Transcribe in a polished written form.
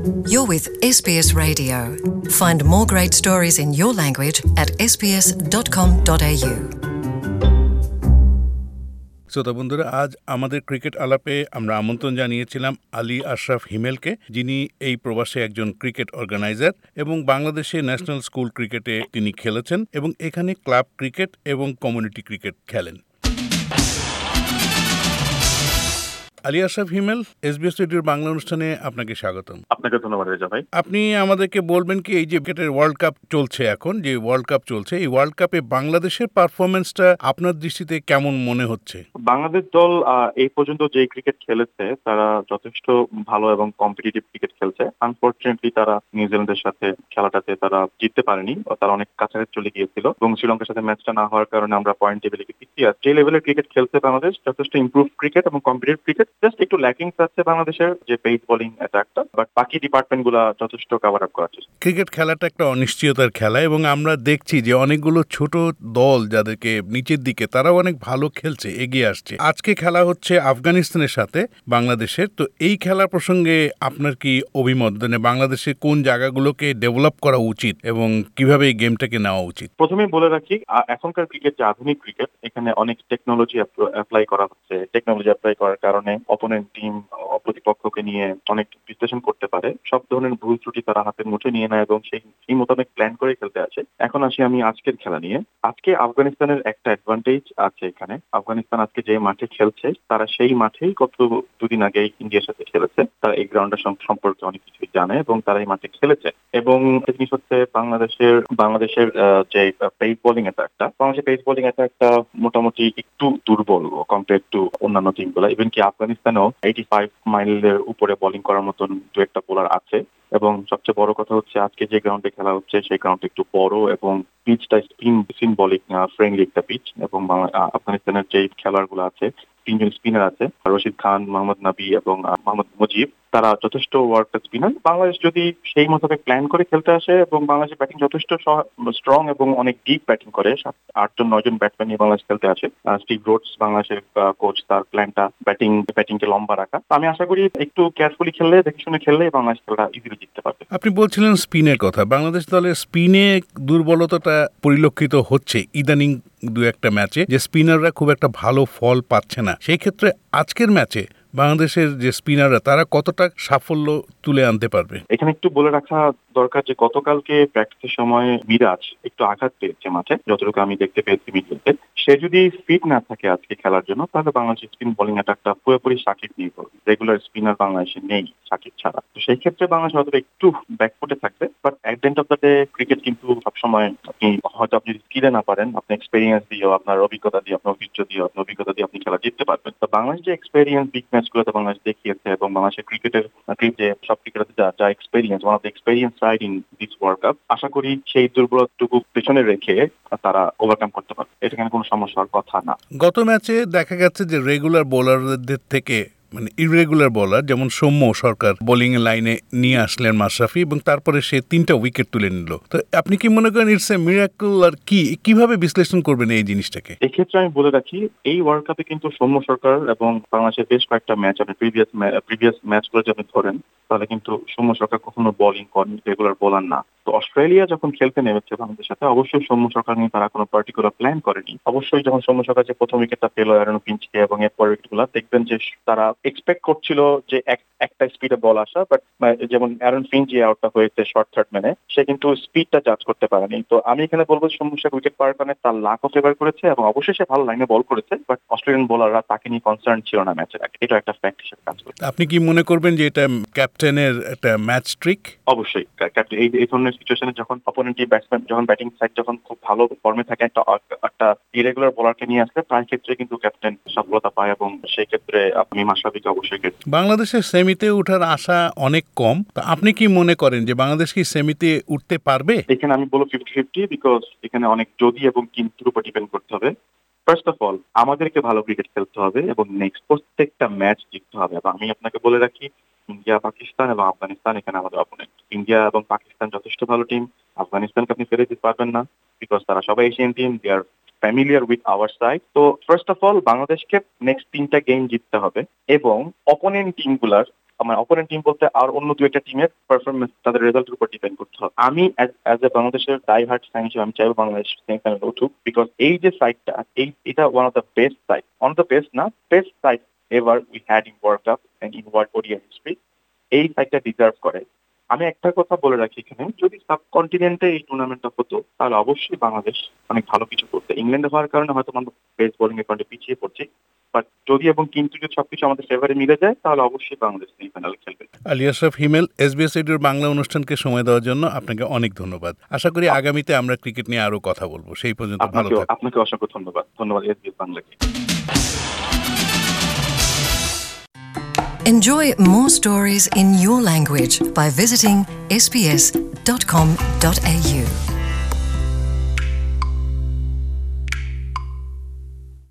You're with SBS Radio. Find more great stories in your language at sbs.com.au. শ্রোতা বন্ধুরা, আজ আমাদের cricket আলাপে আমরা আমন্ত্রণ জানিয়েছিলাম আলী আশরাফ হিমেলকে, যিনি এই প্রবাসে একজন ক্রিকেট অর্গানাইজার এবং বাংলাদেশে ন্যাশনাল স্কুল ক্রিকেটে তিনি খেলেছেন এবং এখানে ক্লাব ক্রিকেট এবং কমিউনিটি ক্রিকেট খেলেন। আলী আশরাফ হিমেল, SBS রেডিওর বাংলা অনুষ্ঠানে আপনাকে স্বাগতম। আপনাকে ধন্যবাদ রেজা ভাই। আপনি আমাদেরকে বলবেন কি, এই যে ক্রিকেটের ওয়ার্ল্ড কাপ চলছে, এখন যে ওয়ার্ল্ড কাপ চলছে, এই ওয়ার্ল্ড কাপে বাংলাদেশের পারফরমেন্সটা আপনার দৃষ্টিতে কেমন মনে হচ্ছে? বাংলাদেশ দল এই পর্যন্ত যে ক্রিকেট খেলেছে তারা যথেষ্ট ভালো এবং কম্পিটিটিভ ক্রিকেট খেলছে। আনফরচুনেটলি তারা নিউজিল্যান্ডের সাথে খেলাটাতে তারা জিততে পারেনি, তারা অনেক কাছাকাছি চলে গিয়েছিল এবং শ্রীলঙ্কার সাথে ম্যাচটা না হওয়ার কারণে আমরা পয়েন্ট টেবিলে পিছিয়ে আছি। যে লেভেলের ক্রিকেট খেলছে বাংলাদেশ, যথেষ্ট ইমপ্রুভ ক্রিকেট এবং কম্পিটিটিভ ক্রিকেট। জাস্ট একটু ল্যাকিংস আছে বাংলাদেশের যে পেস বোলিং অ্যাটাকটা, বাট বাকি ডিপার্টমেন্ট গুলা যথেষ্ট কভার আপ করার চেষ্টা। ক্রিকেট খেলাটা একটা অনিশ্চয়তার খেলা এবং আমরা দেখছি যে অনেকগুলো ছোট দল যাদেরকে নিচের দিকে, তারাও অনেক ভালো খেলছে, এগিয়ে আসছে। আজকে খেলা হচ্ছে আফগানিস্তানের সাথে বাংলাদেশের। তো এই খেলা প্রসঙ্গে আপনার কি অভিমত? মানে বাংলাদেশের কোন জায়গাগুলোকে ডেভেলপ করা উচিত এবং কিভাবে এই গেমটাকে নেওয়া উচিত? প্রথমেই বলে রাখি, এখনকার ক্রিকেট যে আধুনিক ক্রিকেট, এখানে অনেক টেকনোলজি অ্যাপ্লাই করা হচ্ছে। টেকনোলজি অ্যাপ্লাই করার কারণে অপোনেন্ট টিম প্রতিপক্ষকে নিয়ে অনেক বিশ্লেষণ করতে পারে, সব ধরনের ভুল ত্রুটি তারা হাতের মুঠে নিয়ে নেয় এবং সেই মোতাবেক প্ল্যান করে খেলতে আছে। এখন আসি আমি আজকের খেলা নিয়ে। আজকে আফগানিস্তানের একটা অ্যাডভান্টেজ আছে এখানে। আফগানিস্তান আজকে যে মাঠে খেলছে, তারা সেই মাঠেই গত দুদিন আগে ইন্ডিয়ার সাথে খেলেছে। তারা এই গ্রাউন্ডের সম্পর্কে অনেক কিছুই জানে এবং তারা এই মাঠে খেলেছে। এবং জিনিস হচ্ছে বাংলাদেশের যে পেস বোলিং অ্যাটাকটা, বাংলাদেশের পেস বোলিং অ্যাটাকটা মোটামুটি একটু দুর্বল কম্পেয়ার টু অন্যান্য টিমগুলো। ইভেন কি আফগানিস্তানেও 85 মাইলের উপরে বোলিং করার মতন দু একটা বোলার আছে। এবং সবচেয়ে বড় কথা হচ্ছে, আজকে যে গ্রাউন্ডে খেলা হচ্ছে সেই গ্রাউন্ডটা একটু বড় এবং পিচটা স্পিন বোলিং ফ্রেন্ডলি একটা পিচ। এবং আফগানিস্তানের যে খেলোয়াড় গুলো আছে, 3জন স্পিনার আছে, রশিদ খান, মোহাম্মদ নাবি এবং মোহাম্মদ মুজিব, তারা যথেষ্ট ওয়ার্ল্ড ক্লাস স্পিনার। বাংলাদেশ যদি সেই মোতাবেক প্ল্যান করে খেলতে আসে এবং বাংলাদেশের ব্যাটিং যথেষ্ট স্ট্রং এবং অনেক ডিপ ব্যাটিং করে, 8-9জন ব্যাটসম্যান নিয়ে বাংলাদেশ খেলতে আসে। স্টিভ রোডস বাংলাদেশের কোচ, তার প্ল্যানটা ব্যাটিংকে লম্বা রাখা। আমি আশা করি একটু কেয়ারফুলি খেললে, দেখে শুনে খেললে বাংলাদেশ খেলাটা ইজিলি জিততে পারবে। আপনি বলছিলেন স্পিনের কথা। বাংলাদেশ দলের স্পিনে দুর্বলতাটা পরিলক্ষিত হচ্ছে ইদানিং দু একটা ম্যাচে, যে স্পিনাররা খুব একটা ভালো ফল পাচ্ছে না। সেই ক্ষেত্রে আজকের ম্যাচে বাংলাদেশের যে স্পিনাররা, তারা কতটা সাফল্য তুলে আনতে পারবে? এখানে একটু বলে রাখা দরকার যে গতকালকে প্র্যাকটিসের সময় মিরাজ একটু আঘাত পেয়েছে মাঠে, যতটুকু আমি দেখতে পেয়েছি মিডিয়াতে। সে যদি ফিট না থাকে আজকে খেলার জন্য, তাহলে বাংলাদেশের স্পিন বোলিং অ্যাটাকটা পুরোপুরি সাকিব নিয়ে করবে। রেগুলার স্পিনার বাংলাদেশে নেই সাকিব ছাড়া। তো সেই ক্ষেত্রে বাংলাদেশ হয়তো একটু ব্যাকফুটে থাকবে। But at the end of the day cricket কিন্তু সবসময় আপনি স্কিলে না পারেন, আপনি এক্সপেরিয়েন্স দিয়েও, আপনার অভিজ্ঞতা দিয়ে, আপনার অভিজ্ঞতা দিয়ে আপনি খেলা জিততে পারবেন। তো বাংলাদেশ যে এক্সপেরিয়েন্স বিগ ম্যাচগুলোতে বাংলাদেশ দেখিয়েছে এবং বাংলাদেশের ক্রিকেটের যে সব ক্রিকেটারদের যা experience, one of the experience ride in this world cup, আশা করি সেই দুর্বলতাটুকু পেছনে রেখে তারা ওভারকাম করতে পারবে। এটা কেন কোনো সমস্যার কথা না। গত ম্যাচে দেখা গেছে যে রেগুলার বোলারদের থেকে মানে ইরেগুলার বোলার, যেমন সৌম্য সরকার বোলিং এর লাইনে নিয়ে আসলেন মাশরাফি এবং তারপরে সে 3টা উইকেট তুলে নিল। তো আপনি কি মনে করেন ইটস এ মিরাকল, আর কিভাবে বিশ্লেষণ করবেন এই জিনিসটাকে? এক্ষেত্রে আমি বলে রাখি, এই ওয়ার্ল্ড কাপে কিন্তু সৌম্য সরকার এবং বাংলাদেশের বেশ কয়েকটা ম্যাচ, আপনি প্রিভিয়াস ম্যাচগুলো যদি আপনি ধরেন, তাহলে কিন্তু সৌম্য সরকার কখনো বোলিং করেন, রেগুলার বোলার না। তো অস্ট্রেলিয়া যখন খেলতে নেমেছে বাংলাদেশের সাথে, অবশ্যই সৌম্য সরকার নিয়ে তারা কোনো পার্টিকুলার প্ল্যান করেনি। অবশ্যই যখন সৌম্য সরকার যে প্রথম উইকেটটা পেল অ্যারন ফিঞ্চকে এবং এরপর উইকেটগুলো, দেখবেন যে তারা এক্সপেক্ট করছিল যে একটা স্পিডে বল আসা। বাট যেমন অ্যারন ফিঞ্চ যে আউটটা হয়েছে শর্ট থার্ড ম্যানে, সে কিন্তু স্পিডটা জাজ করতে পারেনি। তো আমি এখানে বলবো সৌম্য সরকার উইকেট পাওয়ার কারণে তার লাকও ফেভার করেছে এবং অবশ্যই সে ভালো লাইনে বল করেছে। বাট অস্ট্রেলিয়ান বোলাররা তাকে নিয়ে কনসার্ন ছিল না ম্যাচের আগে। এটা একটা ফ্যাক্ট হিসেবে কাজ করে। আপনি কি মনে করবেন যে এটা ক্যাপ্টেনের একটা ম্যাচ ট্রিক? অবশ্যই ক্যাপ্টেন এই ধরনের সিচুয়েশনে যখন অপোনেন্ট ব্যাটসম্যান, যখন ব্যাটিং সাইড যখন খুব ভালো ফর্মে থাকে, একটা ইরেগুলার বোলারকে নিয়ে আসলে প্রায় ক্ষেত্রে কিন্তু ক্যাপ্টেন সফলতা পায় এবং সেই ক্ষেত্রে আপনি মাশরাফিকে অবশ্যই বাংলাদেশের সেমিতে ওঠার আশা অনেক কম। তো আপনি কি মনে করেন যে বাংলাদেশ কি সেমিতে উঠতে পারবে? এখানে আমি বলবো 50-50, বিকজ এখানে অনেক যদি এবং কিন্তুর উপর ডিপেন্ড করতে হবে। ফার্স্ট অফ অল আমাদেরকে ভালো ক্রিকেট খেলতে হবে এবং নেক্সট প্রত্যেকটা ম্যাচ জিততে হবে। এবং আমি আপনাকে বলে রাখি, ইন্ডিয়া, পাকিস্তান এবং আফগানিস্তান এখানে আমাদের অপোনেন্ট। ইন্ডিয়া এবং পাকিস্তান যথেষ্ট ভালো টিম, আফগানিস্তানকে আপনি ফেলে দিতে পারবেন না, বিকজ তারা সবাই Asian team, they are familiar with our side. তো ফার্স্ট অফ অল বাংলাদেশকে নেক্সট 3টা গেম জিততে হবে এবং অপোনেন্ট টিমগুলার আমার অপোনেন্ট টিম বলতে আর অন্য দু একটা টিমের পারফরমেন্স তাদের রেজাল্টের উপর ডিপেন্ড করতে হবে। আমি অ্যাজ এ বাংলাদেশের ডাই হার্ট ফ্যান হিসেবে আমি চাইবো বাংলাদেশ সেমিফাইনালে উঠুক, বিকজ এই যে সাইডটা এটা one of the best side, one of the best না, best side ever we had in world cup and in world ODI history. এই সাইডটা ডিজার্ভ করে। আমি একটা কথা বলে রাখি এখানে, যদি সাবকন্টিনেন্টে এই টুর্নামেন্টটা হতো তাহলে অবশ্যই বাংলাদেশ অনেক ভালো কিছু করতে। ইংল্যান্ডে হওয়ার কারণে হয়তো আমরা পেস বোলিং এর কারণে পিছিয়ে পড়ছি, বাট যদি এবং কিন্তু যদি সবকিছু আমাদের ফেভারে মিলে যায় তাহলে অবশ্যই বাংলাদেশ সেমিফাইনালে খেলবে। আলী আশরাফ হিমেল, SBS রেডিওর বাংলা অনুষ্ঠানকে সময় দেওয়ার জন্য আপনাকে অনেক ধন্যবাদ। আশা করি আগামীতে আমরা ক্রিকেট নিয়ে আরো কথা বলবো। সেই পর্যন্ত ভালো থাকুন। আপনাকে অসংখ্য ধন্যবাদ। ধন্যবাদ SBS বাংলাকে। Enjoy more stories in your language by visiting sbs.com.au.